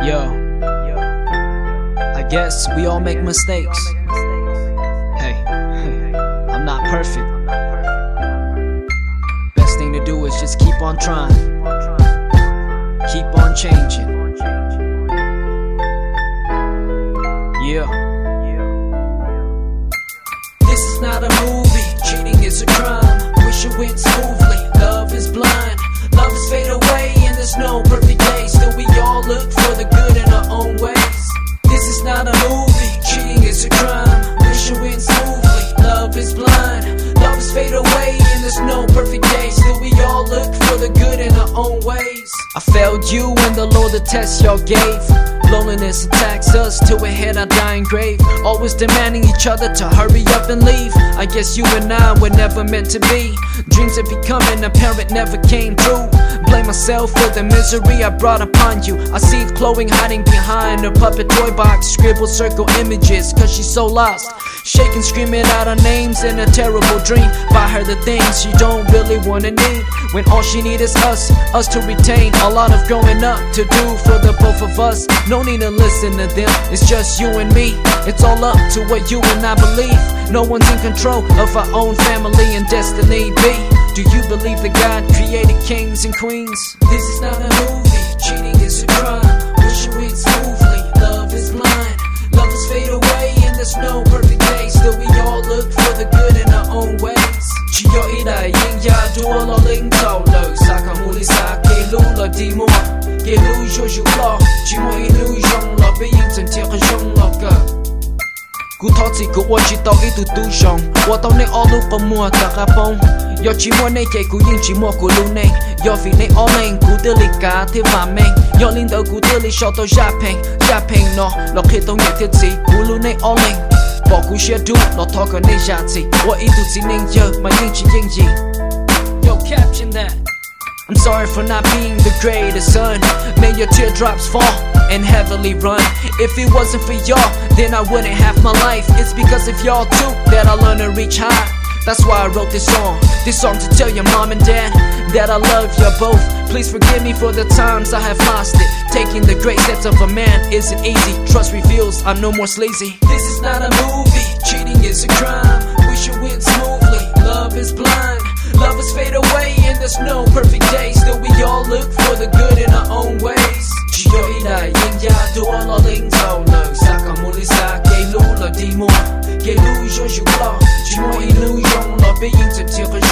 Yo, I guess we all make mistakes. Hey, I'm not perfect. Best thing to do is just keep on trying, keep on changing. Yeah. This is not a movie, cheating is a crime. Wish it went smoothly, love is blind. Lovers fade away and there's no perfect day. Still we all look for the good in our own ways. This is not a movie, cheating is a crime. Wish it went smoothly, love is blind. Lovers fade away and there's no perfect day. Still we all look for the good in our own ways. I failed you and the Lord the test y'all gave. Loneliness attacks us till we hit our dying grave. Always demanding each other to hurry up and leave. I guess you and I were never meant to be. Dreams of becoming a parent never came true. Blame myself for the misery I brought upon you. I see Chloe hiding behind her puppet toy box. Scribble circle images cause she's so lost. Shaking, screaming out our names in a terrible dream. Buy her the things she don't really wanna need, when all she need is us to retain. A lot of growing up to do for the both of us. No need to listen to them, it's just you and me. It's all up to what you and I believe. No one's in control of our own family and destiny be. Do you believe that God created kings and queens? This is not a movie, cheating is a crime. Wish it went smoothly, love is blind. Lovers fade away and there's no perfect day. Still we all look for the good in our own ways. 只有一代人也多了领導路，撒卡穆里撒給路了寂寞，給路有有了，寂寞一路用了，被影成天很凶了個。Cú thọ chỉ của tôi chỉ tao ít từ tu sòng, tôi tao này all lúc có mua ta cả bông. Do chỉ mua này chạy cú nhưng chỉ mua của lu này, do vì này all lên cú tư lịch cả thế mà mình, do linh đầu cú tư lịch sau tao giá phèn nó, lo khi tao nhận thiệt gì cú lu này all lên, bỏ cú share du, lo thọ cái này giá trị, tôi ít từ chỉ nên giờ mà nhưng chỉ những gì. Yo, caption that. I'm sorry for not being the greatest son. May your teardrops fall and heavily run. If it wasn't for y'all, then I wouldn't have my life. It's because of y'all too that I learned to reach high. That's why I wrote this song to tell your mom and dad that I love you both. Please forgive me for the times I have lost it. Taking the great steps of a man isn't easy. Trust reveals I'm no more sleazy. This is not a movie, cheating is a crime. Wish it went smoothly, love is blind. Lovers fade away and there's no perfect day. Still we all look for the good in our own ways. 只有一代人也多了領導路，撒卡穆里撒給路了寂寞，給路有有了，寂寞一路用了，被影成天很